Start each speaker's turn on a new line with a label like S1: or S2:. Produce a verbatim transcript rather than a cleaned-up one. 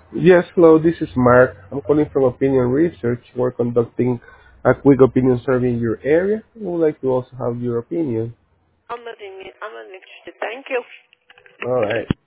S1: Yes, hello, this is Mark. I'm calling from Opinion Research. We're conducting a quick opinion survey in your area. We would like to also have your opinion.
S2: I'm not in, I'm not interested. Thank you.
S1: All right.